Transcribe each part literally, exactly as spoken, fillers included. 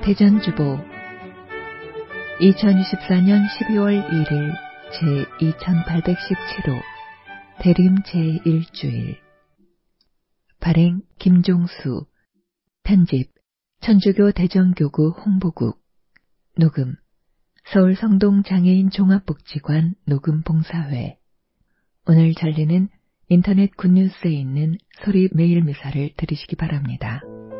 대전주보 이천이십사년 십이월 일일 제이천팔백십칠 호 대림 제일주일 발행 김종수 편집 천주교 대전교구 홍보국 녹음 서울 성동 장애인 종합복지관 녹음봉사회. 오늘 전리는 인터넷 굿뉴스에 있는 소리 메일 미사를 들으시기 바랍니다.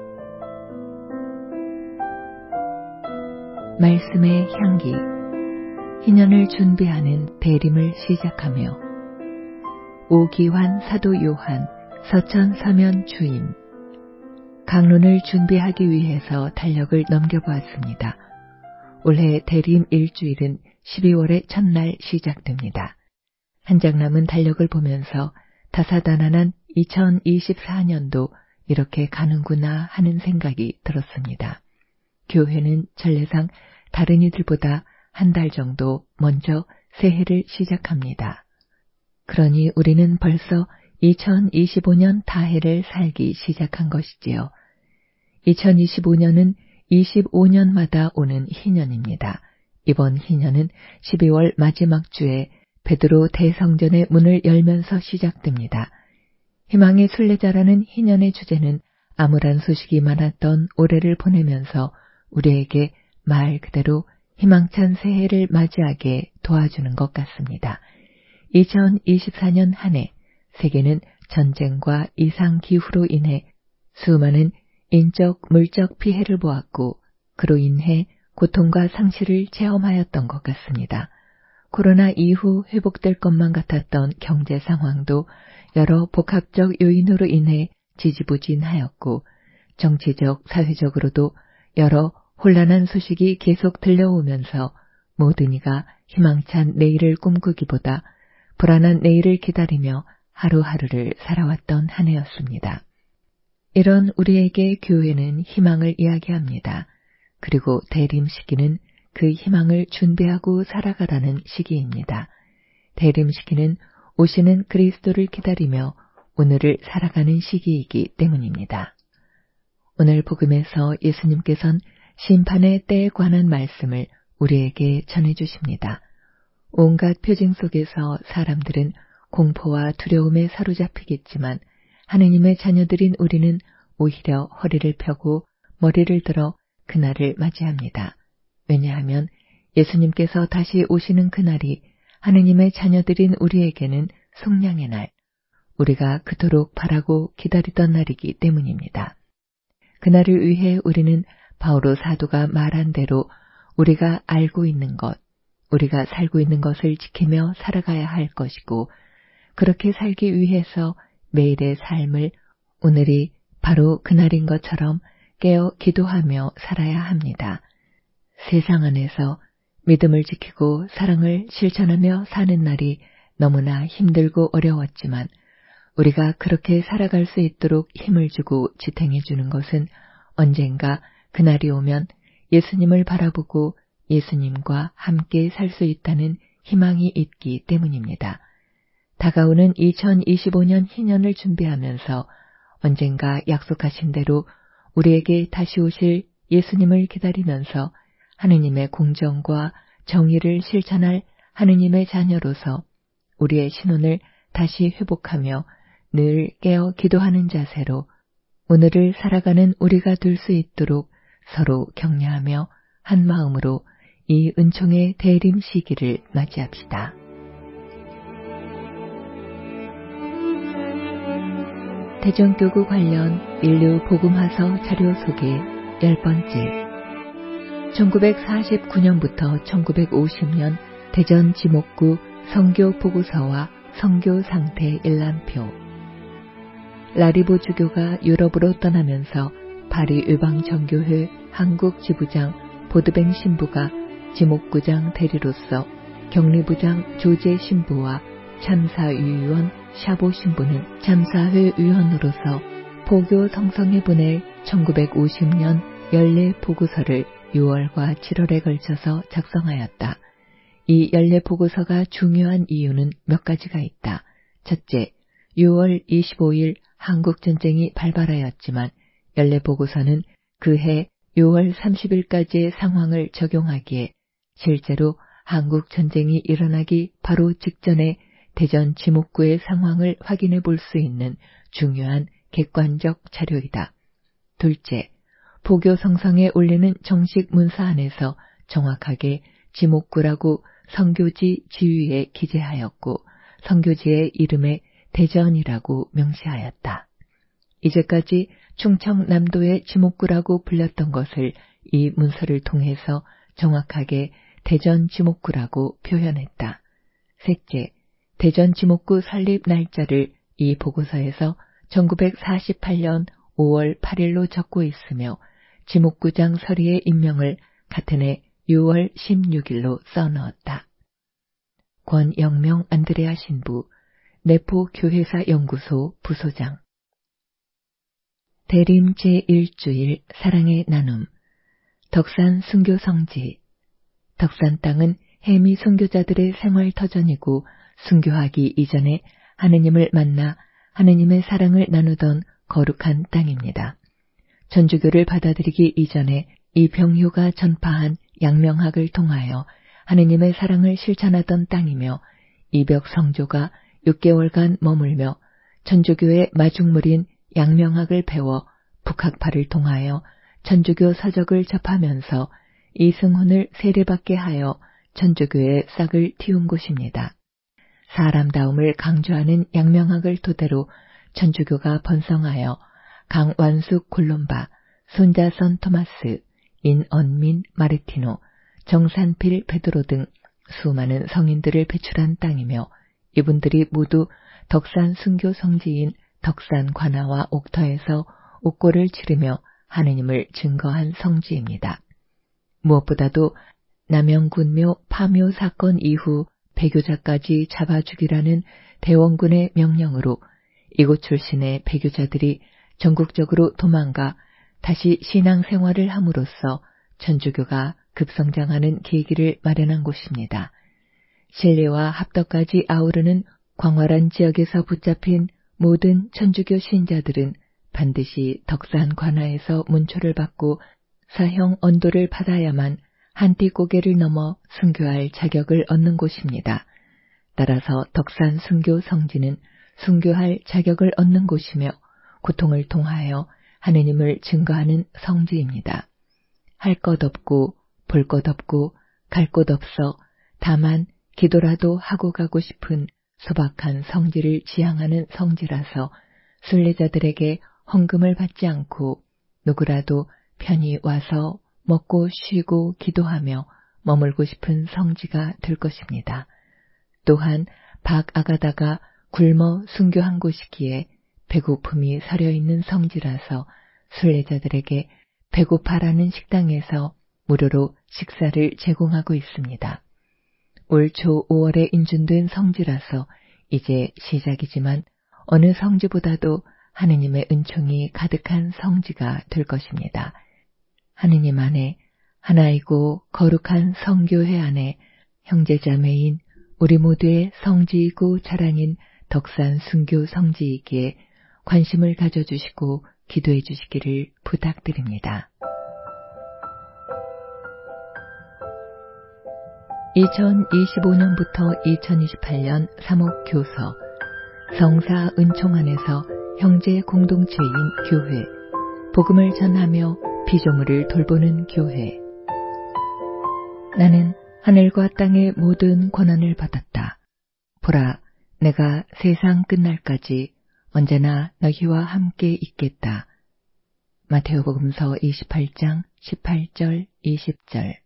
말씀의 향기, 희년을 준비하는 대림을 시작하며 오기환 사도 요한 서천 서면 주임 강론을 준비하기 위해서 달력을 넘겨보았습니다. 올해 대림 일주일은 십이월의 첫날 시작됩니다. 한 장 남은 달력을 보면서 다사다난한 이천이십사년도 이렇게 가는구나 하는 생각이 들었습니다. 교회는 전례상 다른 이들보다 한 달 정도 먼저 새해를 시작합니다. 그러니 우리는 벌써 이천이십오년 다해를 살기 시작한 것이지요. 이천이십오년은 이십오년마다 오는 희년입니다. 이번 희년은 십이월 마지막 주에 베드로 대성전의 문을 열면서 시작됩니다. 희망의 순례자라는 희년의 주제는 암울한 소식이 많았던 올해를 보내면서 우리에게 말 그대로 희망찬 새해를 맞이하게 도와주는 것 같습니다. 이천이십사년 한 해 세계는 전쟁과 이상기후로 인해 수많은 인적, 물적 피해를 보았고 그로 인해 고통과 상실을 체험하였던 것 같습니다. 코로나 이후 회복될 것만 같았던 경제 상황도 여러 복합적 요인으로 인해 지지부진하였고 정치적, 사회적으로도 여러 혼란한 소식이 계속 들려오면서 모든 이가 희망찬 내일을 꿈꾸기보다 불안한 내일을 기다리며 하루하루를 살아왔던 한 해였습니다. 이런 우리에게 교회는 희망을 이야기합니다. 그리고 대림 시기는 그 희망을 준비하고 살아가라는 시기입니다. 대림 시기는 오시는 그리스도를 기다리며 오늘을 살아가는 시기이기 때문입니다. 오늘 복음에서 예수님께서는 심판의 때에 관한 말씀을 우리에게 전해주십니다. 온갖 표징 속에서 사람들은 공포와 두려움에 사로잡히겠지만 하느님의 자녀들인 우리는 오히려 허리를 펴고 머리를 들어 그날을 맞이합니다. 왜냐하면 예수님께서 다시 오시는 그날이 하느님의 자녀들인 우리에게는 속량의 날, 우리가 그토록 바라고 기다리던 날이기 때문입니다. 그날을 위해 우리는 바오로 사도가 말한 대로 우리가 알고 있는 것, 우리가 살고 있는 것을 지키며 살아가야 할 것이고 그렇게 살기 위해서 매일의 삶을 오늘이 바로 그날인 것처럼 깨어 기도하며 살아야 합니다. 세상 안에서 믿음을 지키고 사랑을 실천하며 사는 날이 너무나 힘들고 어려웠지만 우리가 그렇게 살아갈 수 있도록 힘을 주고 지탱해 주는 것은 언젠가 그날이 오면 예수님을 바라보고 예수님과 함께 살 수 있다는 희망이 있기 때문입니다. 다가오는 이천이십오년 희년을 준비하면서 언젠가 약속하신 대로 우리에게 다시 오실 예수님을 기다리면서 하느님의 공정과 정의를 실천할 하느님의 자녀로서 우리의 신혼을 다시 회복하며 늘 깨어 기도하는 자세로 오늘을 살아가는 우리가 될 수 있도록 서로 격려하며 한 마음으로 이 은총의 대림 시기를 맞이합시다. 대전교구 관련 인류 복음화서 자료 소개 열 번째. 천구백사십구년부터 천구백오십년 대전 지목구 선교 보고서와 선교 상태 일람표. 라리보 주교가 유럽으로 떠나면서 파리 의방정교회 한국 지부장 보드뱅 신부가 지목구장 대리로서 격리부장 조제 신부와 참사위원 샤보 신부는 참사회 위원으로서 포교 성성에 보낼 천구백오십년 연례 보고서를 유월과 칠월에 걸쳐서 작성하였다. 이 연례 보고서가 중요한 이유는 몇 가지가 있다. 첫째, 유월 이십오일 한국전쟁이 발발하였지만 연례 보고서는 그해 유월 삼십일까지의 상황을 적용하기에 실제로 한국 전쟁이 일어나기 바로 직전에 대전 지목구의 상황을 확인해 볼 수 있는 중요한 객관적 자료이다. 둘째, 포교 성성에 올리는 정식 문서 안에서 정확하게 지목구라고 성교지 지위에 기재하였고 성교지의 이름에 대전이라고 명시하였다. 이제까지 충청남도의 지목구라고 불렸던 것을 이 문서를 통해서 정확하게 대전 지목구라고 표현했다. 셋째, 대전 지목구 설립 날짜를 이 보고서에서 천구백사십팔년 오월 팔일로 적고 있으며 지목구장 서리의 임명을 같은 해 유월 십육일로 써넣었다. 권영명 안드레아 신부, 내포교회사 연구소 부소장. 대림 제일주일 사랑의 나눔. 덕산 순교 성지. 덕산 땅은 해미 순교자들의 생활 터전이고 순교하기 이전에 하느님을 만나 하느님의 사랑을 나누던 거룩한 땅입니다. 전주교를 받아들이기 이전에 이 병효가 전파한 양명학을 통하여 하느님의 사랑을 실천하던 땅이며 이벽 성조가 육 개월간 머물며 천주교의 마중물인 양명학을 배워 북학파를 통하여 천주교 서적을 접하면서 이승훈을 세례받게 하여 천주교의 싹을 틔운 곳입니다. 사람다움을 강조하는 양명학을 토대로 천주교가 번성하여 강완숙 콜롬바, 손자선 토마스, 인언민 마르티노, 정산필 베드로 등 수많은 성인들을 배출한 땅이며 이분들이 모두 덕산 순교 성지인 덕산 관아와 옥터에서 옥고를 치르며 하느님을 증거한 성지입니다. 무엇보다도 남영군묘 파묘 사건 이후 배교자까지 잡아 죽이라는 대원군의 명령으로 이곳 출신의 배교자들이 전국적으로 도망가 다시 신앙생활을 함으로써 천주교가 급성장하는 계기를 마련한 곳입니다. 신뢰와 합덕까지 아우르는 광활한 지역에서 붙잡힌 모든 천주교 신자들은 반드시 덕산 관아에서 문초를 받고 사형 언도를 받아야만 한띠 고개를 넘어 순교할 자격을 얻는 곳입니다. 따라서 덕산 순교 성지는 순교할 자격을 얻는 곳이며 고통을 통하여 하느님을 증거하는 성지입니다. 할 것 없고 볼 것 없고 갈 곳 없어 다만 기도라도 하고 가고 싶은 소박한 성지를 지향하는 성지라서 순례자들에게 헌금을 받지 않고 누구라도 편히 와서 먹고 쉬고 기도하며 머물고 싶은 성지가 될 것입니다. 또한 박아가다가 굶어 순교한 곳이기에 배고픔이 서려있는 성지라서 순례자들에게 배고파라는 식당에서 무료로 식사를 제공하고 있습니다. 올 초 오월에 인준된 성지라서 이제 시작이지만 어느 성지보다도 하느님의 은총이 가득한 성지가 될 것입니다. 하느님 안에 하나이고 거룩한 성교회 안에 형제자매인 우리 모두의 성지이고 자랑인 덕산 순교 성지이기에 관심을 가져주시고 기도해 주시기를 부탁드립니다. 이천이십오년부터 이천이십팔년 사목교서 성사 은총 안에서 형제 공동체인 교회, 복음을 전하며 피조물을 돌보는 교회. 나는 하늘과 땅의 모든 권한을 받았다. 보라, 내가 세상 끝날까지 언제나 너희와 함께 있겠다. 마태복음서 이십팔장 십팔절 이십절.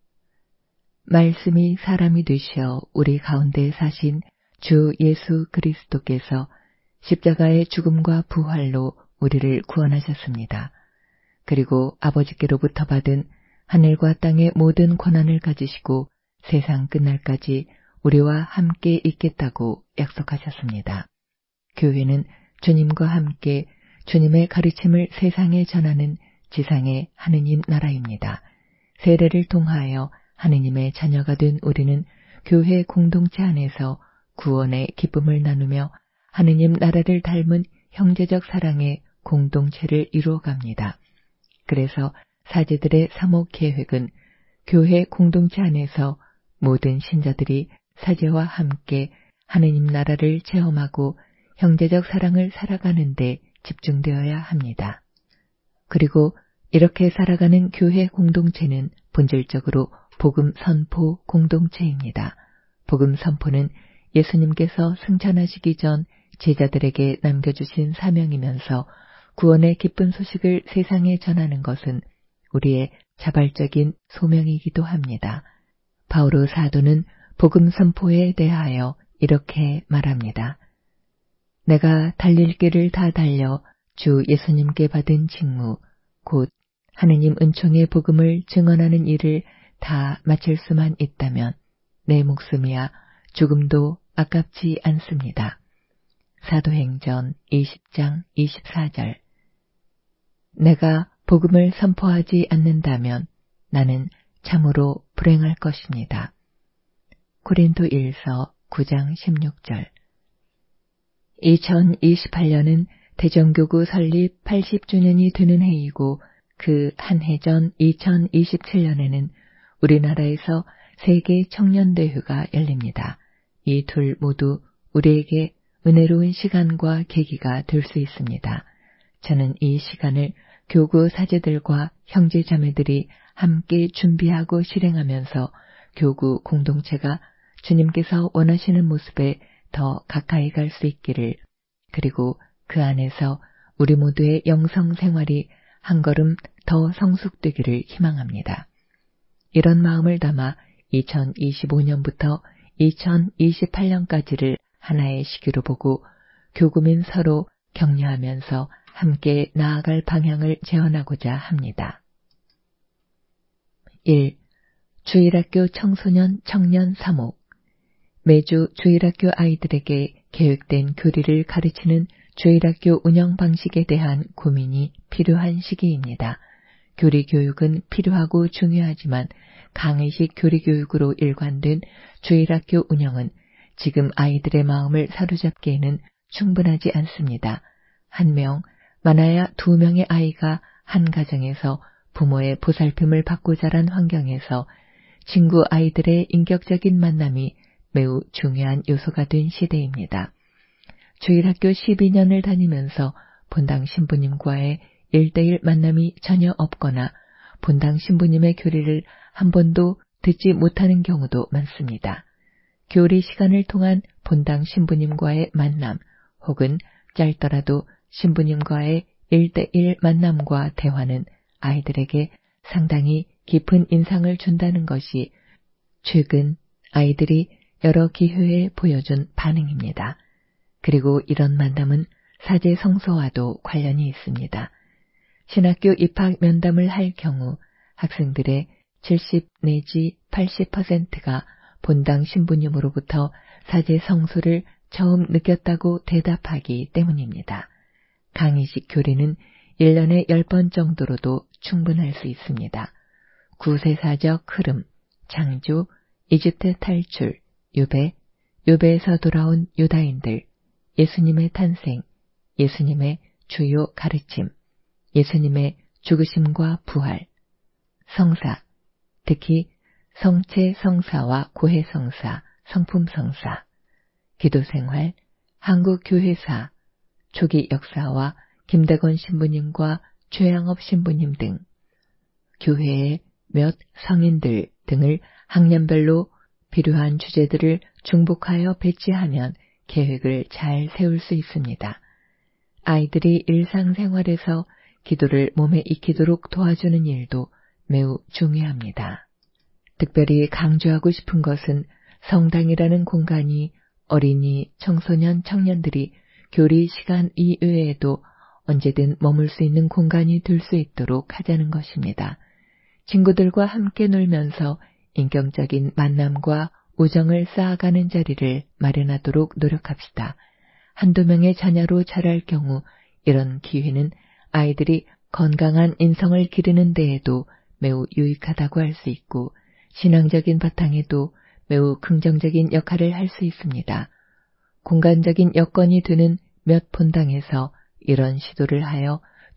말씀이 사람이 되시어 우리 가운데 사신 주 예수 그리스도께서 십자가의 죽음과 부활로 우리를 구원하셨습니다. 그리고 아버지께로부터 받은 하늘과 땅의 모든 권한을 가지시고 세상 끝날까지 우리와 함께 있겠다고 약속하셨습니다. 교회는 주님과 함께 주님의 가르침을 세상에 전하는 지상의 하느님 나라입니다. 세례를 통하여 하느님의 자녀가 된 우리는 교회 공동체 안에서 구원의 기쁨을 나누며 하느님 나라를 닮은 형제적 사랑의 공동체를 이루어갑니다. 그래서 사제들의 사목 계획은 교회 공동체 안에서 모든 신자들이 사제와 함께 하느님 나라를 체험하고 형제적 사랑을 살아가는 데 집중되어야 합니다. 그리고 이렇게 살아가는 교회 공동체는 본질적으로 복음 선포 공동체입니다. 복음 선포는 예수님께서 승천하시기 전 제자들에게 남겨주신 사명이면서 구원의 기쁜 소식을 세상에 전하는 것은 우리의 자발적인 소명이기도 합니다. 바오로 사도는 복음 선포에 대하여 이렇게 말합니다. 내가 달릴 길을 다 달려 주 예수님께 받은 직무, 곧 하느님 은총의 복음을 증언하는 일을 다 마칠 수만 있다면 내 목숨이야 죽음도 아깝지 않습니다. 사도행전 이십 장 이십사 절. 내가 복음을 선포하지 않는다면 나는 참으로 불행할 것입니다. 고린도일서 구 장 십육 절. 이천이십팔 년은 대정교구 설립 팔십 주년이 되는 해이고 그 한 해 전 이천이십칠 년에는 우리나라에서 세계 청년대회가 열립니다. 이 둘 모두 우리에게 은혜로운 시간과 계기가 될 수 있습니다. 저는 이 시간을 교구 사제들과 형제 자매들이 함께 준비하고 실행하면서 교구 공동체가 주님께서 원하시는 모습에 더 가까이 갈 수 있기를, 그리고 그 안에서 우리 모두의 영성 생활이 한 걸음 더 성숙되기를 희망합니다. 이런 마음을 담아 이천이십오 년부터 이천이십팔 년까지를 하나의 시기로 보고 교구민 서로 격려하면서 함께 나아갈 방향을 제언하고자 합니다. 일. 주일학교 청소년 청년 사목. 매주 주일학교 아이들에게 계획된 교리를 가르치는 주일학교 운영 방식에 대한 고민이 필요한 시기입니다. 교리 교육은 필요하고 중요하지만 강의식 교리 교육으로 일관된 주일학교 운영은 지금 아이들의 마음을 사로잡기에는 충분하지 않습니다. 한 명, 많아야 두 명의 아이가 한 가정에서 부모의 보살핌을 받고 자란 환경에서 친구 아이들의 인격적인 만남이 매우 중요한 요소가 된 시대입니다. 주일학교 십이 년을 다니면서 본당 신부님과의 일대일 만남이 전혀 없거나 본당 신부님의 교리를 한 번도 듣지 못하는 경우도 많습니다. 교리 시간을 통한 본당 신부님과의 만남 혹은 짧더라도 신부님과의 일대일 만남과 대화는 아이들에게 상당히 깊은 인상을 준다는 것이 최근 아이들이 여러 기회에 보여준 반응입니다. 그리고 이런 만남은 사제 성소와도 관련이 있습니다. 신학교 입학 면담을 할 경우 학생들의 칠십 내지 팔십 퍼센트가 본당 신부님으로부터 사제 성소를 처음 느꼈다고 대답하기 때문입니다. 강의식 교리는 일 년에 열 번 정도로도 충분할 수 있습니다. 구세사적 흐름, 창조, 이집트 탈출, 유배, 유배에서 돌아온 유다인들, 예수님의 탄생, 예수님의 주요 가르침, 예수님의 죽으심과 부활, 성사, 특히 성체 성사와 고해 성사, 성품 성사, 기도생활, 한국교회사, 초기 역사와 김대건 신부님과 최양업 신부님 등, 교회의 몇 성인들 등을 학년별로 필요한 주제들을 중복하여 배치하면 계획을 잘 세울 수 있습니다. 아이들이 일상생활에서 기도를 몸에 익히도록 도와주는 일도 매우 중요합니다. 특별히 강조하고 싶은 것은 성당이라는 공간이 어린이, 청소년, 청년들이 교리 시간 이외에도 언제든 머물 수 있는 공간이 될 수 있도록 하자는 것입니다. 친구들과 함께 놀면서 인격적인 만남과 우정을 쌓아가는 자리를 마련하도록 노력합시다. 한두 명의 자녀로 자랄 경우 이런 기회는 아이들이 건강한 인성을 기르는 데에도 매우 유익하다고 할 수 있고 신앙적인 바탕에도 매우 긍정적인 역할을 할 수 있습니다. 공간적인 여건이 되는 몇 본당에서 이런 시도를 하여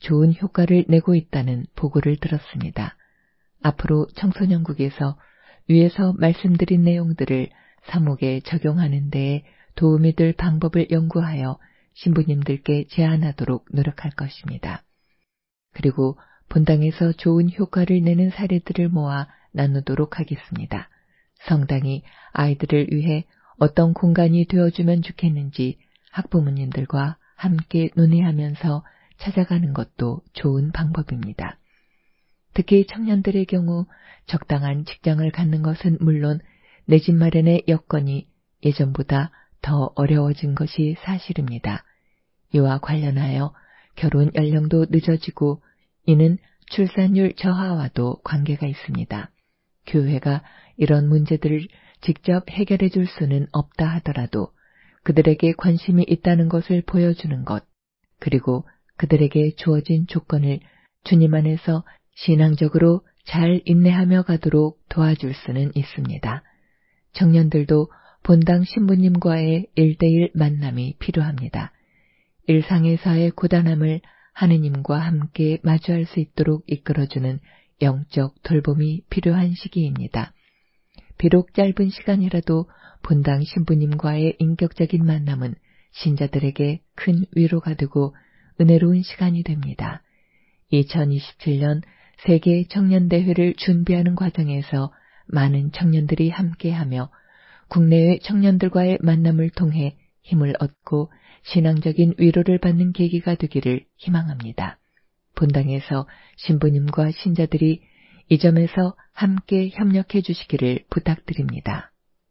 좋은 효과를 내고 있다는 보고를 들었습니다. 앞으로 청소년국에서 위에서 말씀드린 내용들을 사목에 적용하는 데에 도움이 될 방법을 연구하여 신부님들께 제안하도록 노력할 것입니다. 그리고 본당에서 좋은 효과를 내는 사례들을 모아 나누도록 하겠습니다. 성당이 아이들을 위해 어떤 공간이 되어주면 좋겠는지 학부모님들과 함께 논의하면서 찾아가는 것도 좋은 방법입니다. 특히 청년들의 경우 적당한 직장을 갖는 것은 물론 내 집 마련의 여건이 예전보다 더 어려워진 것이 사실입니다. 이와 관련하여 결혼 연령도 늦어지고 이는 출산율 저하와도 관계가 있습니다. 교회가 이런 문제들을 직접 해결해 줄 수는 없다 하더라도 그들에게 관심이 있다는 것을 보여주는 것, 그리고 그들에게 주어진 조건을 주님 안에서 신앙적으로 잘 인내하며 가도록 도와줄 수는 있습니다. 청년들도 본당 신부님과의 일대일 만남이 필요합니다. 일상에서의 고단함을 하느님과 함께 마주할 수 있도록 이끌어주는 영적 돌봄이 필요한 시기입니다. 비록 짧은 시간이라도 본당 신부님과의 인격적인 만남은 신자들에게 큰 위로가 되고 은혜로운 시간이 됩니다. 이천이십칠 년 세계 청년대회를 준비하는 과정에서 많은 청년들이 함께하며 국내외 청년들과의 만남을 통해 힘을 얻고 신앙적인 위로를 받는 계기가 되기를 희망합니다. 본당에서 신부님과 신자들이 이 점에서 함께 협력해 주시기를 부탁드립니다.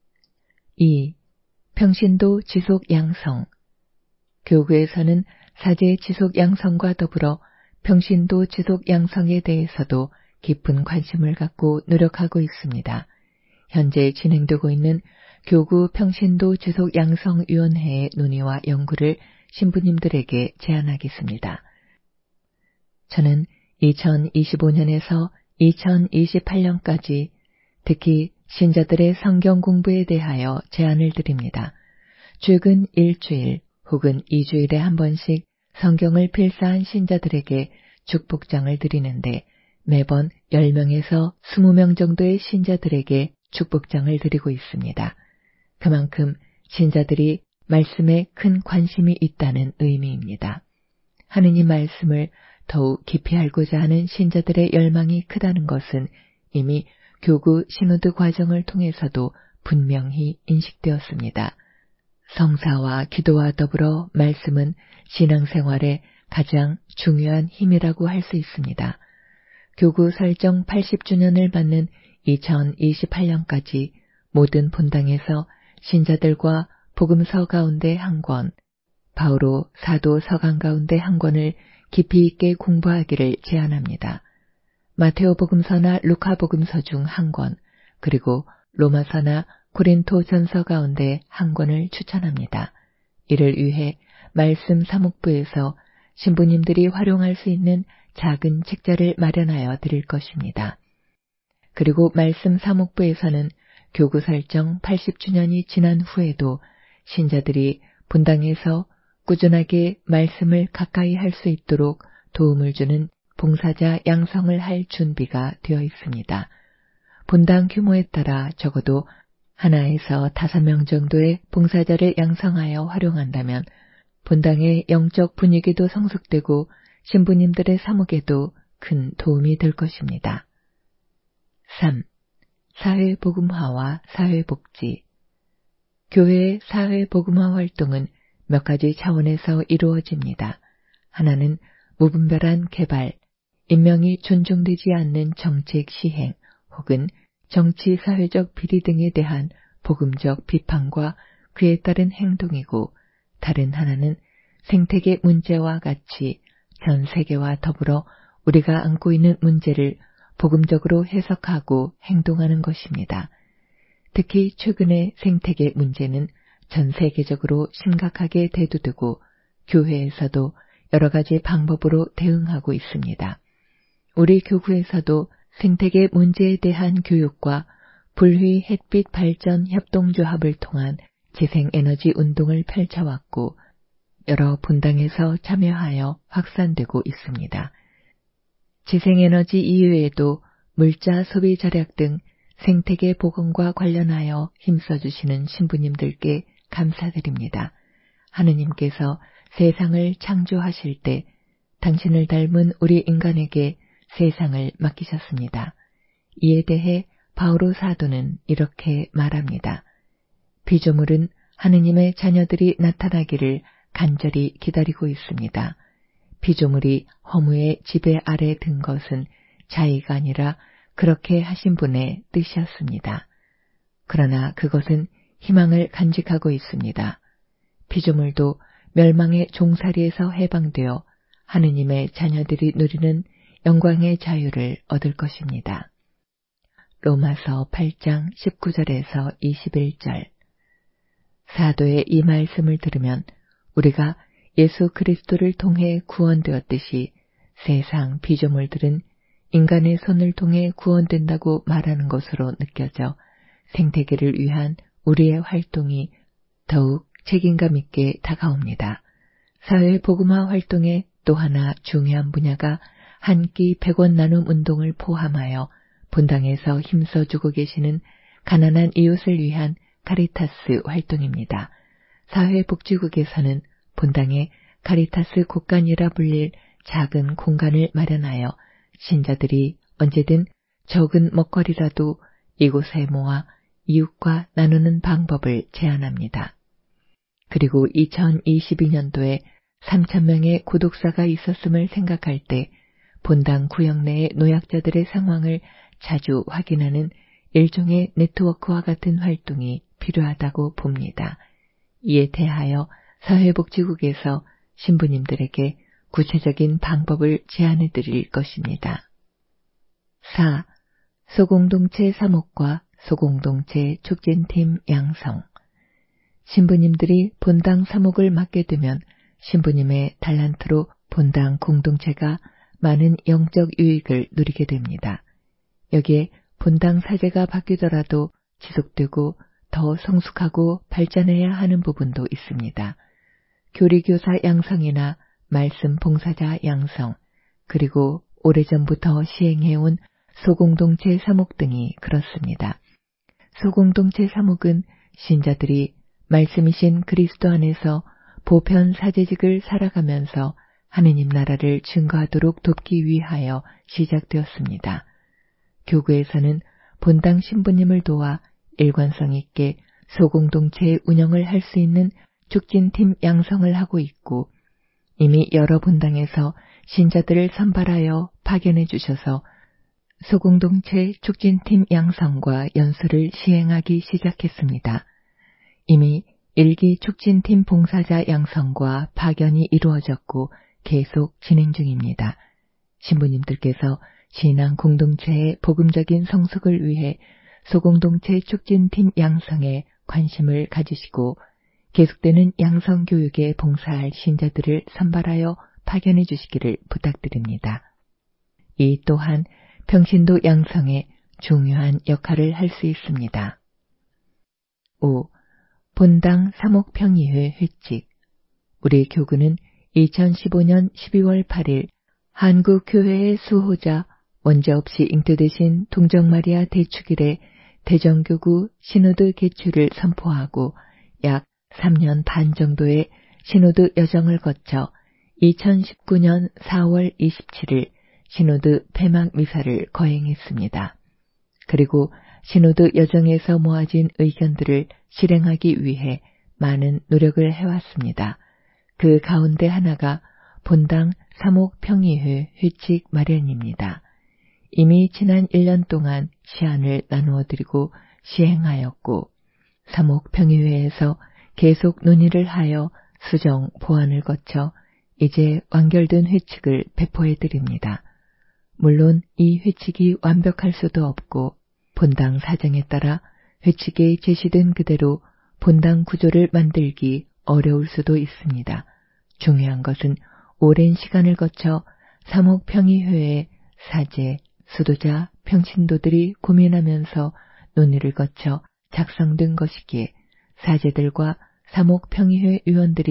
이. 평신도 지속 양성. 교구에서는 사제 지속 양성과 더불어 평신도 지속 양성에 대해서도 깊은 관심을 갖고 노력하고 있습니다. 현재 진행되고 있는 교구 평신도 지속 양성위원회의 논의와 연구를 신부님들에게 제안하겠습니다. 저는 이천이십오 년에서 이천이십팔 년까지 특히 신자들의 성경 공부에 대하여 제안을 드립니다. 최근 일주일 혹은 이주일에 한 번씩 성경을 필사한 신자들에게 축복장을 드리는데 매번 열 명에서 이십 명 정도의 신자들에게 축복장을 드리고 있습니다. 그만큼 신자들이 말씀에 큰 관심이 있다는 의미입니다. 하느님 말씀을 더욱 깊이 알고자 하는 신자들의 열망이 크다는 것은 이미 교구 시노드 과정을 통해서도 분명히 인식되었습니다. 성사와 기도와 더불어 말씀은 신앙생활의 가장 중요한 힘이라고 할 수 있습니다. 교구 설정 팔십 주년을 맞는 이천이십팔 년까지 모든 본당에서 신자들과 복음서 가운데 한 권, 바오로 사도 서강 가운데 한 권을 깊이 있게 공부하기를 제안합니다. 마테오 복음서나 루카 복음서 중 한 권, 그리고 로마서나 고린토 전서 가운데 한 권을 추천합니다. 이를 위해 말씀 사목부에서 신부님들이 활용할 수 있는 작은 책자를 마련하여 드릴 것입니다. 그리고 말씀 사목부에서는 교구 설정 팔십 주년이 지난 후에도 신자들이 본당에서 꾸준하게 말씀을 가까이 할 수 있도록 도움을 주는 봉사자 양성을 할 준비가 되어 있습니다. 본당 규모에 따라 적어도 하나에서 다섯 명 정도의 봉사자를 양성하여 활용한다면 본당의 영적 분위기도 성숙되고 신부님들의 사목에도 큰 도움이 될 것입니다. 삼. 사회복음화와 사회복지. 교회의 사회복음화 활동은 몇 가지 차원에서 이루어집니다. 하나는 무분별한 개발, 인명이 존중되지 않는 정책 시행 혹은 정치 사회적 비리 등에 대한 복음적 비판과 그에 따른 행동이고, 다른 하나는 생태계 문제와 같이 전 세계와 더불어 우리가 안고 있는 문제를 복음적으로 해석하고 행동하는 것입니다. 특히 최근의 생태계 문제는 전 세계적으로 심각하게 대두되고 교회에서도 여러 가지 방법으로 대응하고 있습니다. 우리 교구에서도 생태계 문제에 대한 교육과 불휘 햇빛 발전 협동조합을 통한 재생에너지 운동을 펼쳐왔고, 여러 분당에서 참여하여 확산되고 있습니다. 재생에너지 이외에도 물자 소비 절약 등 생태계 복원과 관련하여 힘써주시는 신부님들께 감사드립니다. 하느님께서 세상을 창조하실 때 당신을 닮은 우리 인간에게 세상을 맡기셨습니다. 이에 대해 바오로 사도는 이렇게 말합니다. 피조물은 하느님의 자녀들이 나타나기를 간절히 기다리고 있습니다. 피조물이 허무의 지배 아래 든 것은 자의가 아니라 그렇게 하신 분의 뜻이었습니다. 그러나 그것은 희망을 간직하고 있습니다. 피조물도 멸망의 종살이에서 해방되어 하느님의 자녀들이 누리는 영광의 자유를 얻을 것입니다. 로마서 팔 장 십구 절에서 이십일 절. 사도의 이 말씀을 들으면 우리가 예수 그리스도를 통해 구원되었듯이 세상 피조물들은 인간의 손을 통해 구원된다고 말하는 것으로 느껴져 생태계를 위한 우리의 활동이 더욱 책임감 있게 다가옵니다. 사회 복음화 활동의 또 하나 중요한 분야가 한 끼 백 원 나눔 운동을 포함하여 본당에서 힘써주고 계시는 가난한 이웃을 위한 카리타스 활동입니다. 사회복지국에서는 본당에 카리타스 곳간이라 불릴 작은 공간을 마련하여 신자들이 언제든 적은 먹거리라도 이곳에 모아 이웃과 나누는 방법을 제안합니다. 그리고 이천이십이 년도에 삼천 명의 구독자가 있었음을 생각할 때 본당 구역 내의 노약자들의 상황을 자주 확인하는 일종의 네트워크와 같은 활동이 필요하다고 봅니다. 이에 대하여 사회복지국에서 신부님들에게 구체적인 방법을 제안해 드릴 것입니다. 사. 소공동체 사목과 소공동체 촉진팀 양성. 신부님들이 본당 사목을 맡게 되면 신부님의 달란트로 본당 공동체가 많은 영적 유익을 누리게 됩니다. 여기에 본당 사제가 바뀌더라도 지속되고 더 성숙하고 발전해야 하는 부분도 있습니다. 교리교사 양성이나 말씀 봉사자 양성, 그리고 오래전부터 시행해온 소공동체 사목 등이 그렇습니다. 소공동체 사목은 신자들이 말씀이신 그리스도 안에서 보편 사제직을 살아가면서 하느님 나라를 증거하도록 돕기 위하여 시작되었습니다. 교구에서는 본당 신부님을 도와 일관성 있게 소공동체 운영을 할 수 있는 촉진팀 양성을 하고 있고 이미 여러 본당에서 신자들을 선발하여 파견해 주셔서 소공동체 촉진팀 양성과 연수를 시행하기 시작했습니다. 이미 일기 촉진팀 봉사자 양성과 파견이 이루어졌고 계속 진행 중입니다. 신부님들께서 신앙 공동체의 복음적인 성숙을 위해 소공동체 촉진팀 양성에 관심을 가지시고 계속되는 양성 교육에 봉사할 신자들을 선발하여 파견해 주시기를 부탁드립니다. 이 또한 평신도 양성에 중요한 역할을 할 수 있습니다. 오. 본당 사목평의회 회칙. 우리 교구는 이천십오 년 십이월 팔일 한국교회의 수호자 원죄 없이 잉태되신 동정마리아 대축일에 대정교구 시노드 개최를 선포하고 약 삼 년 반 정도의 시노드 여정을 거쳐 이천십구 년 사월 이십칠일 시노드 폐막 미사를 거행했습니다. 그리고 시노드 여정에서 모아진 의견들을 실행하기 위해 많은 노력을 해왔습니다. 그 가운데 하나가 본당 사목평의회 회칙 마련입니다. 이미 지난 일 년 동안 시안을 나누어 드리고 시행하였고 사목평의회에서 계속 논의를 하여 수정 보완을 거쳐 이제 완결된 회칙을 배포해 드립니다. 물론 이 회칙이 완벽할 수도 없고 본당 사정에 따라 회칙에 제시된 그대로 본당 구조를 만들기 어려울 수도 있습니다. 중요한 것은 오랜 시간을 거쳐 사목평의회의 사제, 수도자, 평신도들이 고민하면서 논의를 거쳐 작성된 것이기에 사제들과 사목평의회 위원들이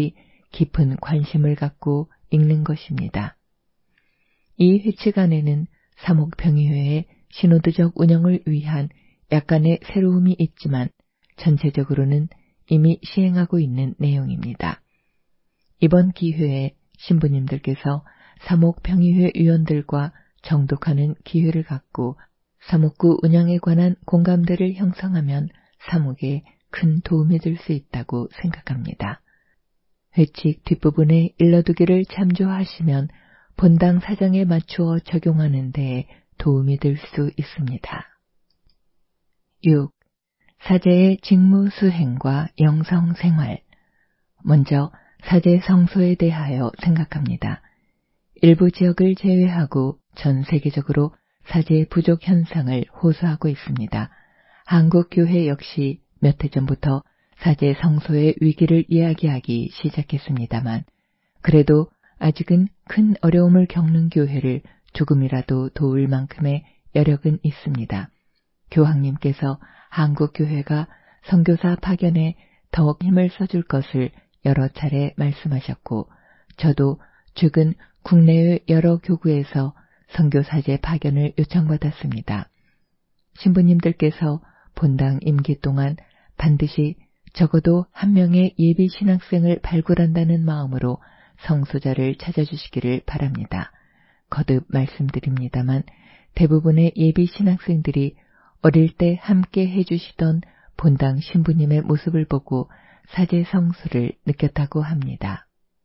깊은 관심을 갖고 읽는 것입니다. 이 회칙 안에는 사목평의회의 시노드적 운영을 위한 약간의 새로움이 있지만 전체적으로는 이미 시행하고 있는 내용입니다. 이번 기회에 신부님들께서 사목평의회 위원들과 정독하는 기회를 갖고 사목구 운영에 관한 공감대를 형성하면 사목에 큰 도움이 될 수 있다고 생각합니다. 회칙 뒷부분에 일러두기를 참조하시면 본당 사정에 맞추어 적용하는 데 도움이 될 수 있습니다. 육. 사제의 직무 수행과 영성 생활. 먼저 사제 성소에 대하여 생각합니다. 일부 지역을 제외하고 전 세계적으로 사제 부족 현상을 호소하고 있습니다. 한국교회 역시 몇 해 전부터 사제 성소의 위기를 이야기하기 시작했습니다만 그래도 아직은 큰 어려움을 겪는 교회를 조금이라도 도울 만큼의 여력은 있습니다. 교황님께서 한국교회가 선교사 파견에 더욱 힘을 써줄 것을 여러 차례 말씀하셨고 저도 최근 국내의 여러 교구에서 선교사제 파견을 요청받았습니다. 신부님들께서 본당 임기 동안 반드시 적어도 한 명의 예비 신학생을 발굴한다는 마음으로 성소자를 찾아주시기를 바랍니다. 거듭 말씀드립니다만 대부분의 예비 신학생들이 어릴 때 함께 해주시던 본당 신부님의 모습을 보고 사제 성수를 느꼈다고 합니다.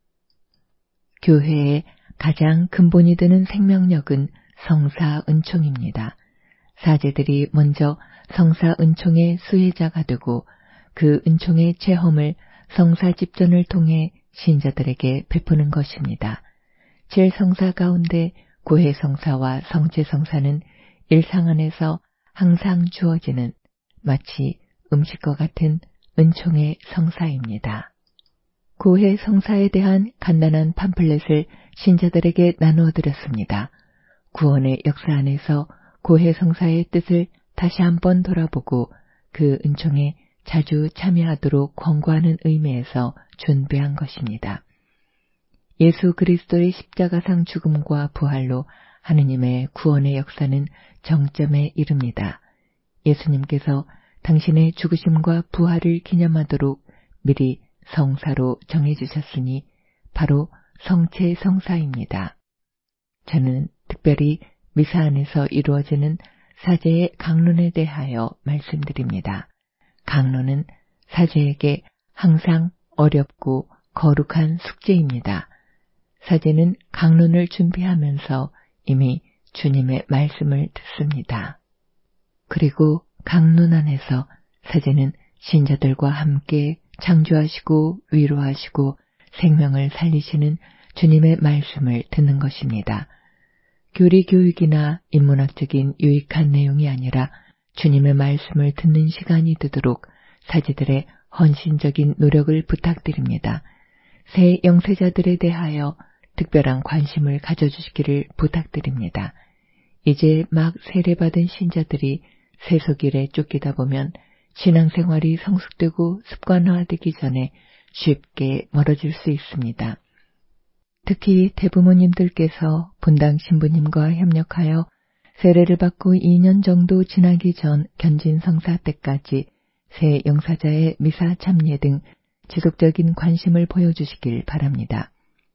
교회의 가장 근본이 되는 생명력은 성사 은총입니다. 사제들이 먼저 성사 은총의 수혜자가 되고 그 은총의 체험을 성사 집전을 통해 신자들에게 베푸는 것입니다. 칠성사 가운데 고해성사와 성체성사는 일상 안에서 항상 주어지는 마치 음식과 같은 은총의 성사입니다. 고해성사에 대한 간단한 팜플렛을 신자들에게 나누어 드렸습니다. 구원의 역사 안에서 고해성사의 뜻을 다시 한번 돌아보고 그 은총에 자주 참여하도록 권고하는 의미에서 준비한 것입니다. 예수 그리스도의 십자가상 죽음과 부활로 하느님의 구원의 역사는 정점에 이릅니다. 예수님께서 당신의 죽으심과 부활을 기념하도록 미리 성사로 정해주셨으니 바로 성체 성사입니다. 저는 특별히 미사 안에서 이루어지는 사제의 강론에 대하여 말씀드립니다. 강론은 사제에게 항상 어렵고 거룩한 숙제입니다. 사제는 강론을 준비하면서 이미 주님의 말씀을 듣습니다. 그리고 강론 안에서 사제는 신자들과 함께 창조하시고 위로하시고 생명을 살리시는 주님의 말씀을 듣는 것입니다. 교리 교육이나 인문학적인 유익한 내용이 아니라 주님의 말씀을 듣는 시간이 되도록 사제들의 헌신적인 노력을 부탁드립니다. 새 영세자들에 대하여 특별한 관심을 가져주시기를 부탁드립니다. 이제 막 세례받은 신자들이 세속일에 쫓기다 보면 신앙생활이 성숙되고 습관화되기 전에 쉽게 멀어질 수 있습니다. 특히 대부모님들께서 본당 신부님과 협력하여 세례를 받고 이 년 정도 지나기 전 견진 성사 때까지 새 영사자의 미사 참례 등 지속적인 관심을 보여주시길 바랍니다.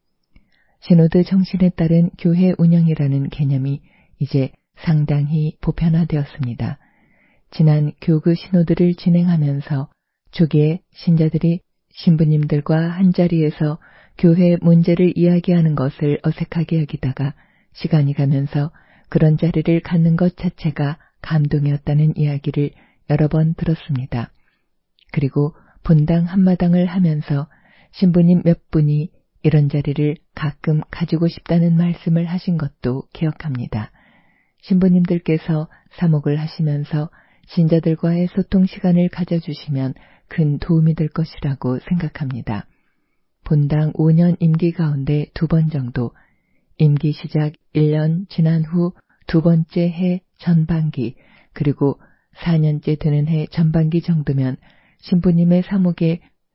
시노드 정신에 따른 교회 운영이라는 개념이 이제 상당히 보편화되었습니다. 지난 교구 시노드를 진행하면서 초기에 신자들이 신부님들과 한자리에서 교회 문제를 이야기하는 것을 어색하게 여기다가 시간이 가면서 그런 자리를 갖는 것 자체가 감동이었다는 이야기를 여러 번 들었습니다. 그리고 본당 한마당을 하면서 신부님 몇 분이 이런 자리를 가끔 가지고 싶다는 말씀을 하신 것도 기억합니다. 신부님들께서 사목을 하시면서 신자들과의 소통 시간을 가져주시면 큰 도움이 될 것이라고 생각합니다. 본당 오 년 임기 가운데 두 번 정도, 임기 시작 일 년 지난 후 두 번째 해 전반기, 그리고 사 년째 되는 해 전반기 정도면 신부님의 사목에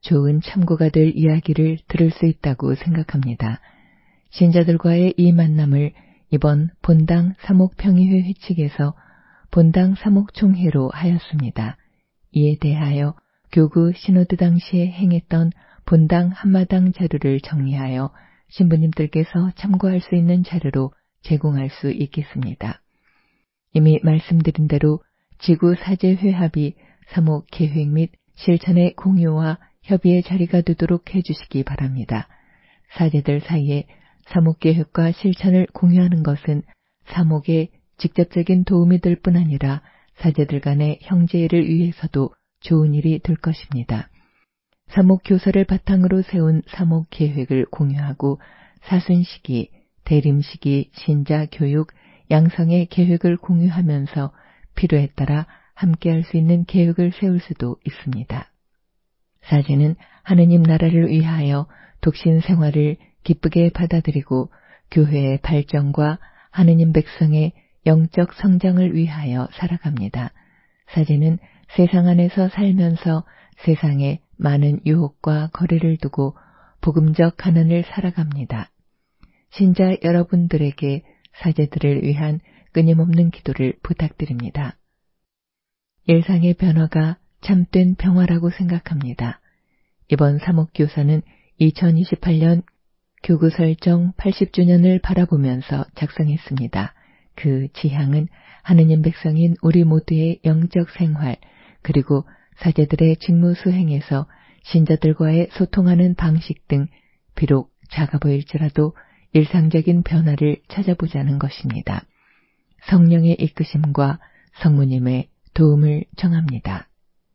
좋은 참고가 될 이야기를 들을 수 있다고 생각합니다. 신자들과의 이 만남을 이번 본당 사목평의회 회칙에서 본당 사목총회로 하였습니다. 이에 대하여 교구 시노드 당시에 행했던 본당 한마당 자료를 정리하여 신부님들께서 참고할 수 있는 자료로 제공할 수 있겠습니다. 이미 말씀드린 대로 지구 사제 회합이 사목 계획 및 실천의 공유와 협의의 자리가 되도록 해주시기 바랍니다. 사제들 사이에 사목 계획과 실천을 공유하는 것은 사목에 직접적인 도움이 될 뿐 아니라 사제들 간의 형제를 위해서도 좋은 일이 될 것입니다. 사목 교서를 바탕으로 세운 사목 계획을 공유하고 사순시기, 대림시기, 신자 교육, 양성의 계획을 공유하면서 필요에 따라 함께할 수 있는 계획을 세울 수도 있습니다. 사제는 하느님 나라를 위하여 독신 생활을 기쁘게 받아들이고 교회의 발전과 하느님 백성의 영적 성장을 위하여 살아갑니다. 사제는 세상 안에서 살면서 세상에 많은 유혹과 거리를 두고 복음적 가난을 살아갑니다. 신자 여러분들에게 사제들을 위한 끊임없는 기도를 부탁드립니다. 일상의 변화가 참된 평화라고 생각합니다. 이번 사목교사는 이천이십팔 년 교구 설정 팔십 주년을 바라보면서 작성했습니다. 그 지향은 하느님 백성인 우리 모두의 영적 생활, 그리고 사제들의 직무 수행에서 신자들과의 소통하는 방식 등 비록 작아 보일지라도 일상적인 변화를 찾아보자는 것입니다. 성령의 이끄심과 성모님의 도움을 청합니다.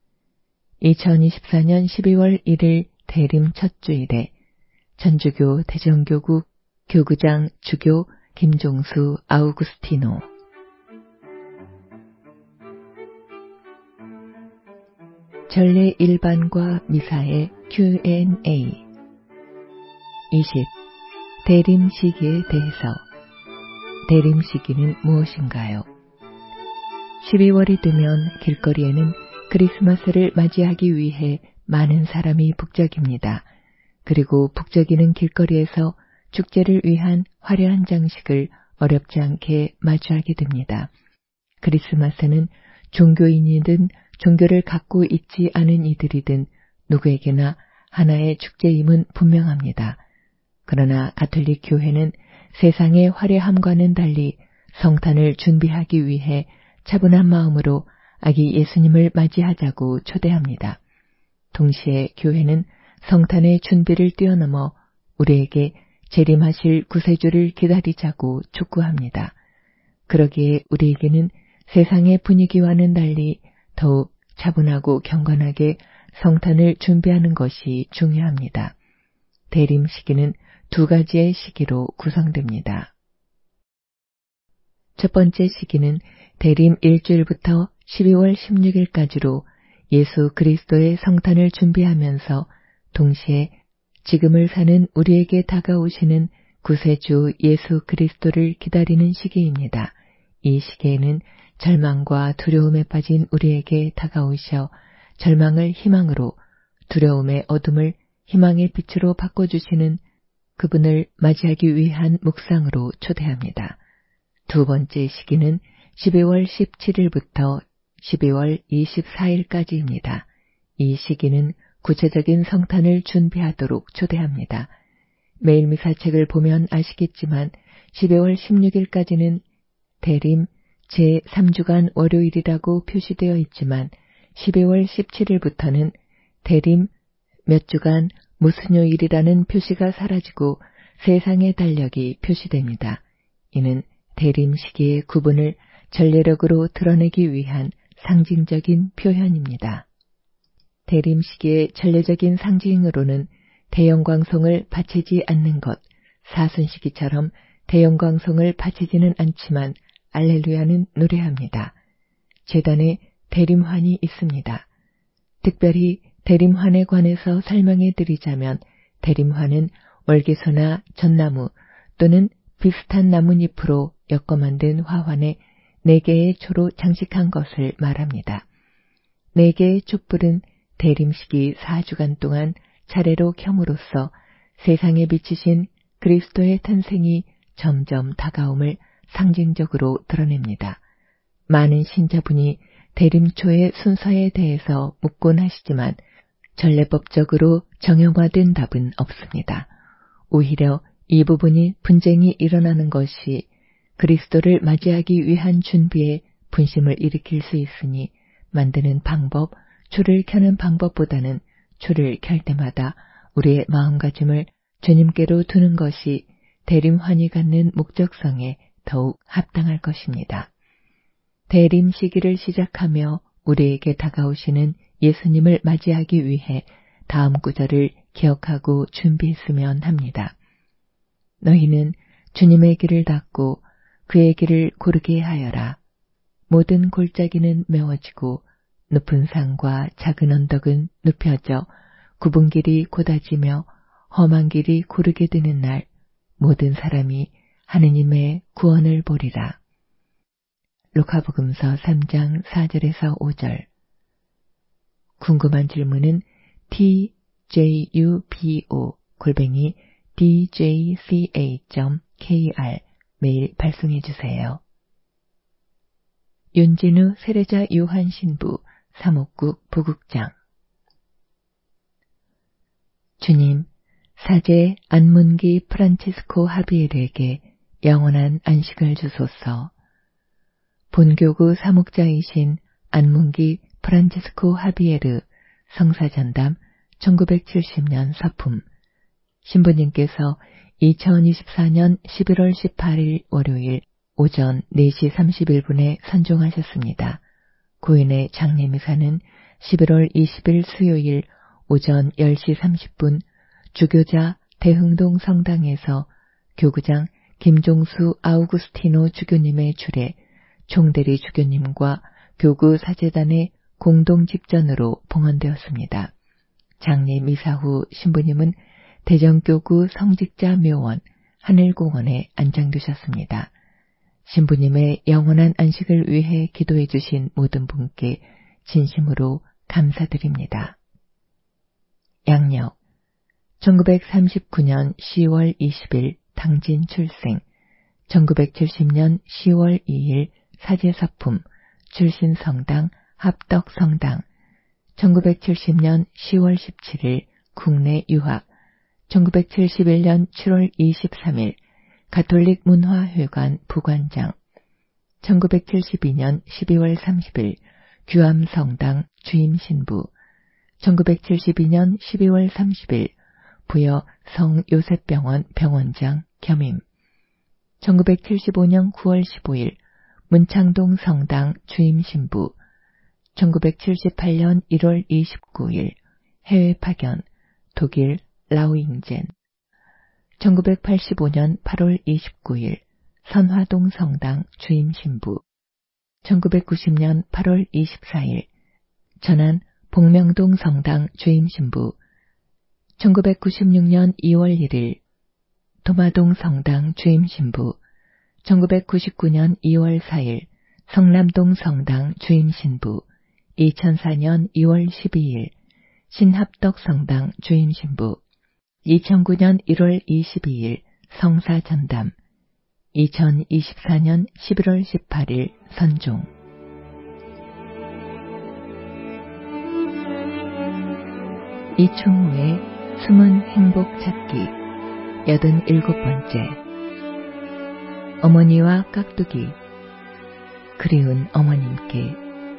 이천이십사 년 십이월 일일 대림 첫 주일에 전주교 대전교구 교구장 주교 김종수 아우구스티노. 전례 일반과 미사의 큐 앤 에이. 이십. 대림 시기에 대해서. 대림 시기는 무엇인가요? 십이월이 되면 길거리에는 크리스마스를 맞이하기 위해 많은 사람이 북적입니다. 그리고 북적이는 길거리에서 축제를 위한 화려한 장식을 어렵지 않게 마주하게 됩니다. 크리스마스는 종교인이든 종교를 갖고 있지 않은 이들이든 누구에게나 하나의 축제임은 분명합니다. 그러나 가톨릭 교회는 세상의 화려함과는 달리 성탄을 준비하기 위해 차분한 마음으로 아기 예수님을 맞이하자고 초대합니다. 동시에 교회는 성탄의 준비를 뛰어넘어 우리에게 재림하실 구세주를 기다리자고 촉구합니다. 그러기에 우리에게는 세상의 분위기와는 달리 더욱 차분하고 경건하게 성탄을 준비하는 것이 중요합니다. 대림 시기는 두 가지의 시기로 구성됩니다. 첫 번째 시기는 대림 일주일부터 십이월 십육일까지로 예수 그리스도의 성탄을 준비하면서 동시에 지금을 사는 우리에게 다가오시는 구세주 예수 그리스도를 기다리는 시기입니다. 이 시기에는 절망과 두려움에 빠진 우리에게 다가오셔 절망을 희망으로, 두려움의 어둠을 희망의 빛으로 바꿔주시는 그분을 맞이하기 위한 묵상으로 초대합니다. 두 번째 시기는 십이월 십칠일부터 십이월 이십사일까지입니다. 이 시기는 구체적인 성탄을 준비하도록 초대합니다. 매일 미사책을 보면 아시겠지만 십이월 십육일까지는 대림 제삼 주간 월요일이라고 표시되어 있지만 십이월 십칠일부터는 대림 몇 주간 무슨 요일이라는 표시가 사라지고 세상의 달력이 표시됩니다. 이는 대림 시기의 구분을 전례력으로 드러내기 위한 상징적인 표현입니다. 대림 시기의 전례적인 상징으로는 대영광송을 바치지 않는 것, 사순시기처럼 대영광송을 바치지는 않지만 알렐루야는 노래합니다. 제단에 대림환이 있습니다. 특별히 대림환에 관해서 설명해 드리자면 대림환은 월계소나 전나무 또는 비슷한 나뭇잎으로 엮어 만든 화환에 네 개의 초로 장식한 것을 말합니다. 네 개의 촛불은 대림식이 사 주간 동안 차례로 켬으로써 세상에 비치신 그리스도의 탄생이 점점 다가옴을 상징적으로 드러냅니다. 많은 신자분이 대림초의 순서에 대해서 묻곤 하시지만 전례법적으로 정형화된 답은 없습니다. 오히려 이 부분이 분쟁이 일어나는 것이 그리스도를 맞이하기 위한 준비에 분심을 일으킬 수 있으니 만드는 방법, 초를 켜는 방법보다는 초를 켤 때마다 우리의 마음가짐을 주님께로 두는 것이 대림환이 갖는 목적성에 더욱 합당할 것입니다. 대림 시기를 시작하며 우리에게 다가오시는 예수님을 맞이하기 위해 다음 구절을 기억하고 준비했으면 합니다. 너희는 주님의 길을 닫고 그의 길을 고르게 하여라. 모든 골짜기는 메워지고 높은 산과 작은 언덕은 눕혀져 굽은 길이 곧아지며 험한 길이 고르게 되는 날 모든 사람이 하느님의 구원을 보리라. 루카복음서 삼 장 사 절에서 오 절. 궁금한 질문은 tjubo 골뱅이 djca 점 kr 메일 발송해 주세요. 윤진우 세례자 요한 신부 사목국 부국장. 주님, 사제 안문기 프란치스코 하비에르에게 영원한 안식을 주소서. 본교구 사목자이신 안문기 프란치스코 하비에르 성사전담 천구백칠십 년 서품. 신부님께서 이천이십사 년 십일월 십팔일 월요일 오전 네 시 삼십일 분에 선종하셨습니다. 고인의 장례미사는 십일월 이십일 수요일 오전 열 시 삼십 분 주교자 대흥동 성당에서 교구장 김종수 아우구스티노 주교님의 주례 총대리 주교님과 교구 사제단의 공동 집전으로 봉헌되었습니다. 장례 미사 후 신부님은 대전교구 성직자 묘원 하늘공원에 안장되셨습니다. 신부님의 영원한 안식을 위해 기도해 주신 모든 분께 진심으로 감사드립니다. 양력 천구백삼십구 년 시월 이십일 당진 출생, 천구백칠십 년 시월 이일 사제서품, 출신성당 합덕성당, 천구백칠십 년 시월 십칠일 국내 유학, 천구백칠십일 년 칠월 이십삼일 가톨릭 문화회관 부관장, 천구백칠십이 년 십이월 삼십일 규암성당 주임신부, 천구백칠십이 년 십이월 삼십일 부여 성요셉병원 병원장 겸임, 천구백칠십오 년 구월 십오일 문창동 성당 주임신부, 천구백칠십팔 년 일월 이십구일 해외 파견 독일 라우잉젠, 천구백팔십오 년 팔월 이십구일 선화동 성당 주임신부, 천구백구십 년 팔월 이십사일 전안 복명동 성당 주임신부, 천구백구십육 년 이월 일일 도마동 성당 주임신부, 천구백구십구 년 이월 사일 성남동 성당 주임신부, 이천사 년 이월 십이일 신합덕 성당 주임신부, 이천구 년 일월 이십이일 성사전담, 이천이십사 년 십일월 십팔일 선종. 이충우의 숨은 행복 찾기 여든일곱 번째. 어머니와 깍두기. 그리운 어머님께.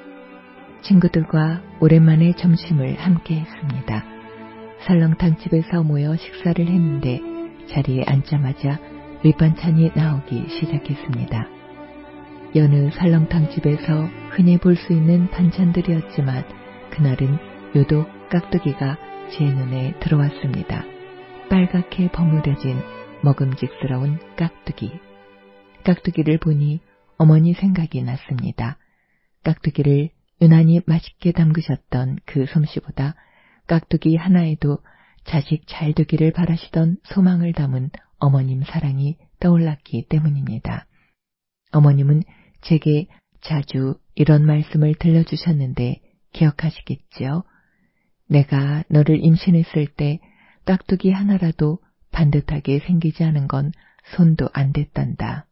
친구들과 오랜만에 점심을 함께 했습니다. 설렁탕집에서 모여 식사를 했는데 자리에 앉자마자 밑반찬이 나오기 시작했습니다. 여느 설렁탕집에서 흔히 볼 수 있는 반찬들이었지만 그날은 유독 깍두기가 제 눈에 들어왔습니다. 빨갛게 버무려진 먹음직스러운 깍두기. 깍두기를 보니 어머니 생각이 났습니다. 깍두기를 유난히 맛있게 담그셨던 그 솜씨보다 깍두기 하나에도 자식 잘 되기를 바라시던 소망을 담은 어머님 사랑이 떠올랐기 때문입니다. 어머님은 제게 자주 이런 말씀을 들려주셨는데 기억하시겠지요? 내가 너를 임신했을 때 깍두기 하나라도 반듯하게 생기지 않은 건 손도 안 댔단다.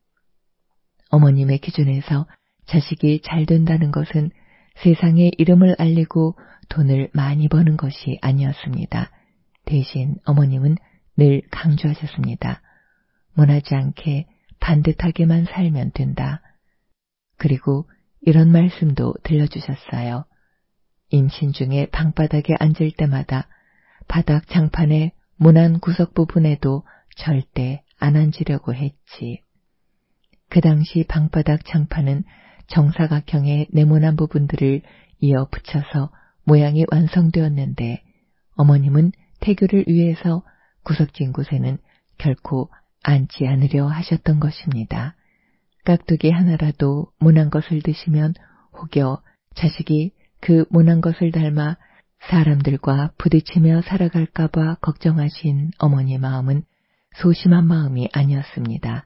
어머님의 기준에서 자식이 잘 된다는 것은 세상에 이름을 알리고 돈을 많이 버는 것이 아니었습니다. 대신 어머님은 늘 강조하셨습니다. 모나지 않게 반듯하게만 살면 된다. 그리고 이런 말씀도 들려주셨어요. 임신 중에 방바닥에 앉을 때마다 바닥 장판의 모난 구석 부분에도 절대 안 앉으려고 했지. 그 당시 방바닥 장판은 정사각형의 네모난 부분들을 이어 붙여서 모양이 완성되었는데 어머님은 태교를 위해서 구석진 곳에는 결코 앉지 않으려 하셨던 것입니다. 깍두기 하나라도 모난 것을 드시면 혹여 자식이 그 모난 것을 닮아 사람들과 부딪히며 살아갈까봐 걱정하신 어머니 마음은 소심한 마음이 아니었습니다.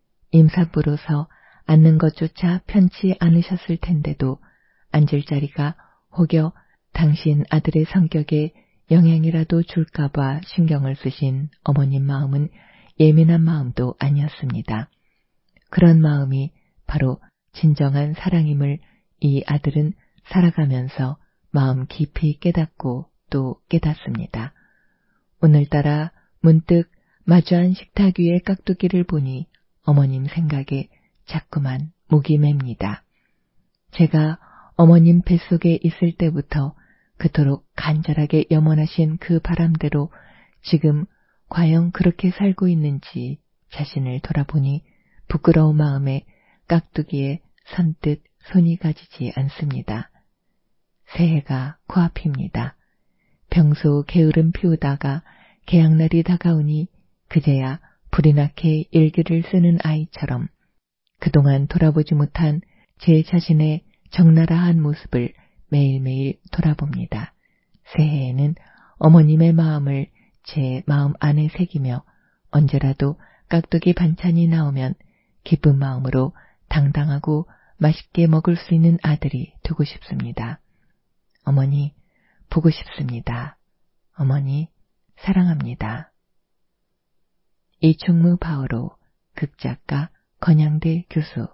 임산부로서 앉는 것조차 편치 않으셨을 텐데도 앉을 자리가 혹여 당신 아들의 성격에 영향이라도 줄까봐 신경을 쓰신 어머님 마음은 예민한 마음도 아니었습니다. 그런 마음이 바로 진정한 사랑임을 이 아들은 살아가면서 마음 깊이 깨닫고 또 깨닫습니다. 오늘따라 문득 마주한 식탁 위의 깍두기를 보니 어머님 생각에 자꾸만 목이 맵니다. 제가 어머님 뱃속에 있을 때부터 그토록 간절하게 염원하신 그 바람대로 지금 과연 그렇게 살고 있는지 자신을 돌아보니 부끄러운 마음에 깍두기에 선뜻 손이 가지지 않습니다. 새해가 코앞입니다. 병소 게으름 피우다가 개학날이 다가오니 그제야 불이 나게 일기를 쓰는 아이처럼 그동안 돌아보지 못한 제 자신의 적나라한 모습을 매일매일 돌아봅니다. 새해에는 어머님의 마음을 제 마음 안에 새기며 언제라도 깍두기 반찬이 나오면 기쁜 마음으로 당당하고 맛있게 먹을 수 있는 아들이 되고 싶습니다. 어머니, 보고 싶습니다. 어머니, 사랑합니다. 이충무 바오로, 극작가 건양대 교수.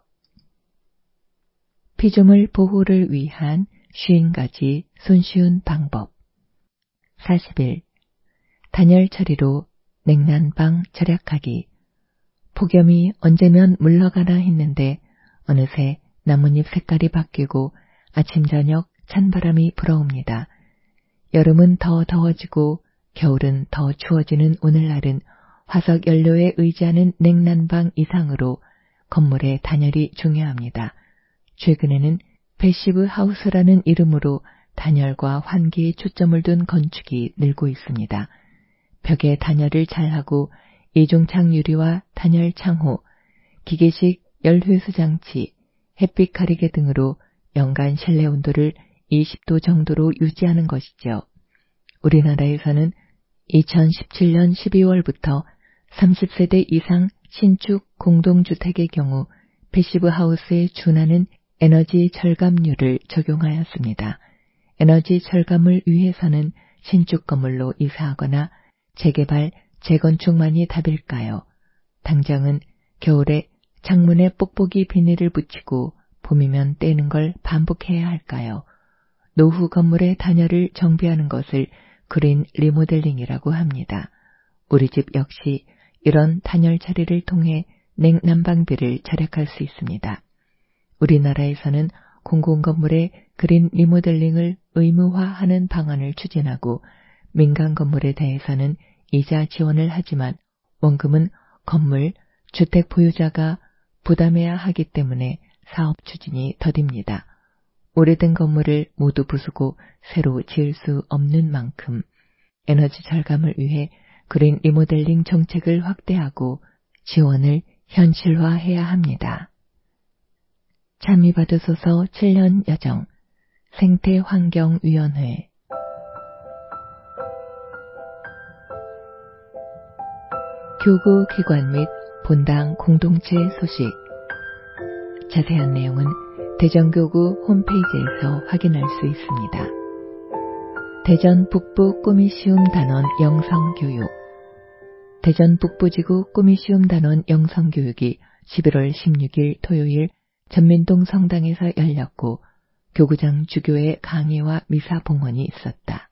피조물 보호를 위한 쉰 가지 손쉬운 방법. 사십 일. 단열 처리로 냉난방 절약하기. 폭염이 언제면 물러가나 했는데 어느새 나뭇잎 색깔이 바뀌고 아침 저녁 찬바람이 불어옵니다. 여름은 더 더워지고 겨울은 더 추워지는 오늘날은 화석 연료에 의지하는 냉난방 이상으로 건물의 단열이 중요합니다. 최근에는 패시브 하우스라는 이름으로 단열과 환기에 초점을 둔 건축이 늘고 있습니다. 벽에 단열을 잘하고 이중창 유리와 단열 창호, 기계식 열회수 장치, 햇빛 가리개 등으로 연간 실내 온도를 이십 도 정도로 유지하는 것이죠. 우리나라에서는 이천십칠 년 십이 월부터 삼십 세대 이상 신축 공동주택의 경우 패시브 하우스에 준하는 에너지 절감률을 적용하였습니다. 에너지 절감을 위해서는 신축 건물로 이사하거나 재개발, 재건축만이 답일까요? 당장은 겨울에 창문에 뽁뽁이 비닐을 붙이고 봄이면 떼는 걸 반복해야 할까요? 노후 건물의 단열을 정비하는 것을 그린 리모델링이라고 합니다. 우리 집 역시 이런 단열 처리를 통해 냉난방비를 절약할 수 있습니다. 우리나라에서는 공공건물의 그린 리모델링을 의무화하는 방안을 추진하고 민간 건물에 대해서는 이자 지원을 하지만 원금은 건물, 주택 보유자가 부담해야 하기 때문에 사업 추진이 더딥니다. 오래된 건물을 모두 부수고 새로 지을 수 없는 만큼 에너지 절감을 위해 그린 리모델링 정책을 확대하고 지원을 현실화해야 합니다. 참여받으소서 칠 년 여정 생태환경위원회. 교구 기관 및 본당 공동체 소식. 자세한 내용은 대전교구 홈페이지에서 확인할 수 있습니다. 대전 북부 꿈이시움 단원 영성교육. 대전 북부지구 꿈이시움 단원 영성교육이 십일월 십육일 토요일 전민동 성당에서 열렸고 교구장 주교의 강의와 미사 봉헌이 있었다.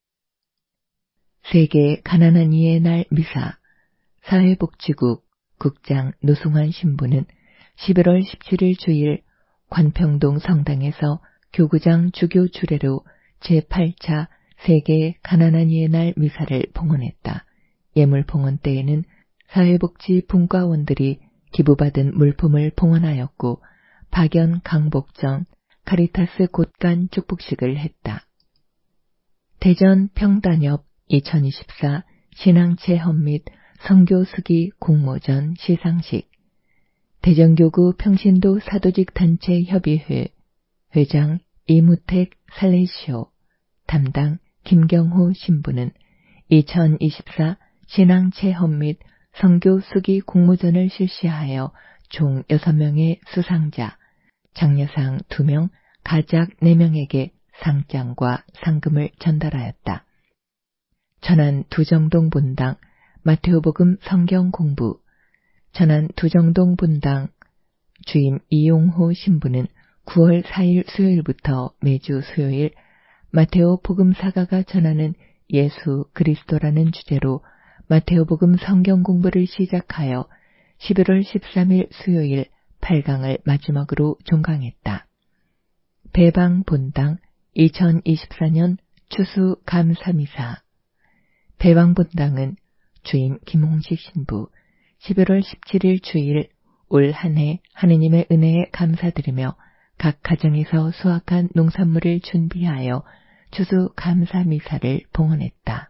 세계 가난한 이의 날 미사. 사회복지국 국장 노승환 신부는 십일월 십칠일 주일 관평동 성당에서 교구장 주교 주례로 제팔차 세계 가난한 이의 날 미사를 봉헌했다. 예물 봉헌 때에는 사회복지 분과원들이 기부받은 물품을 봉헌하였고 박연 강복전 카리타스 곳간 축복식을 했다. 대전 평단협 이천이십사 신앙체험 및 선교수기 공모전 시상식. 대전교구 평신도 사도직 단체 협의회 회장 이무택 살레시오 담당 김경호 신부는 이천이십사 신앙체험 및 선교수기 공모전을 실시하여 총 여섯 명의 수상자, 장려상 두 명, 가작 네 명에게 상장과 상금을 전달하였다. 천안 두정동 본당 마테오복음 성경 공부. 천안 두정동 본당 주임 이용호 신부는 구월 사일 수요일부터 매주 수요일 마테오 복음사가가 전하는 예수 그리스도라는 주제로 마테오 복음 성경 공부를 시작하여 십일월 십삼일 수요일 팔 강을 마지막으로 종강했다. 배방 본당 이천이십사년 추수 감사미사. 배방 본당은 주임 김홍식 신부 십일월 십칠일 주일 올 한 해 하느님의 은혜에 감사드리며 각 가정에서 수확한 농산물을 준비하여 추수 감사 미사를 봉헌했다.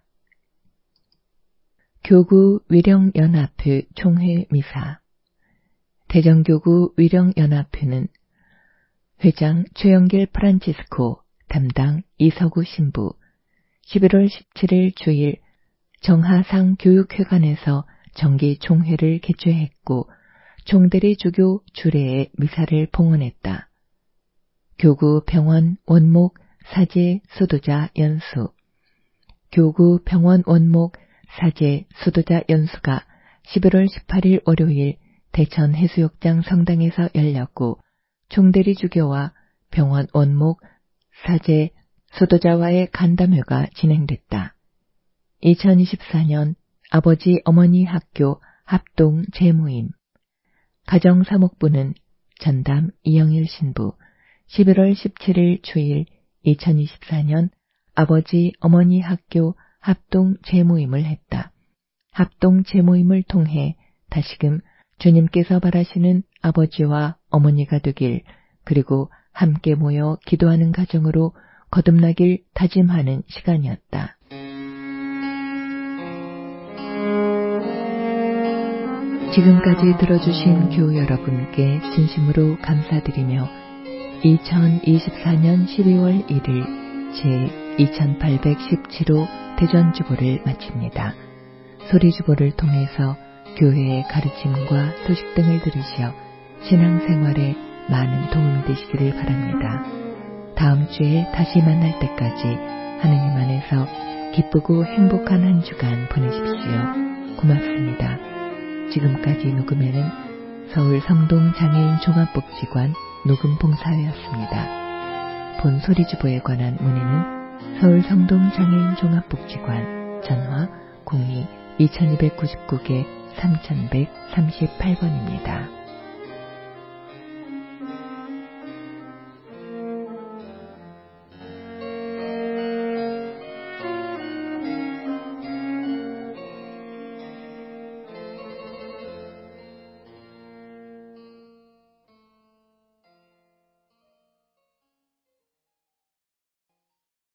교구 위령연합회 총회 미사. 대전교구 위령연합회는 회장 최영길 프란치스코, 담당 이서구 신부, 십일월 십칠일 주일 정하상 교육회관에서 정기 총회를 개최했고 총대리 주교 주례에 미사를 봉헌했다. 교구 병원 원목 사제 수도자 연수. 교구 병원 원목 사제 수도자 연수가 십일월 십팔일 월요일 대천 해수욕장 성당에서 열렸고 총대리 주교와 병원 원목 사제 수도자와의 간담회가 진행됐다. 이천이십사년 아버지 어머니 학교 합동 재모임. 가정사목부는 전담 이영일 신부 십일월 십칠일 주일 이천이십사년 아버지 어머니 학교 합동 재모임을 했다. 합동 재모임을 통해 다시금 주님께서 바라시는 아버지와 어머니가 되길 그리고 함께 모여 기도하는 가정으로 거듭나길 다짐하는 시간이었다. 지금까지 들어주신 교우 여러분께 진심으로 감사드리며 이천이십사년 십이월 일일 제이천팔백십칠호 대전주보를 마칩니다. 소리주보를 통해서 교회의 가르침과 소식 등을 들으시어 신앙생활에 많은 도움이 되시기를 바랍니다. 다음 주에 다시 만날 때까지 하느님 안에서 기쁘고 행복한 한 주간 보내십시오. 고맙습니다. 지금까지 녹음에는 서울 성동 장애인 종합복지관 녹음봉사회였습니다. 본 소리주보에 관한 문의는 서울 성동 장애인 종합복지관 전화 공이 이천이백구십구 개 삼천백삼십팔번입니다.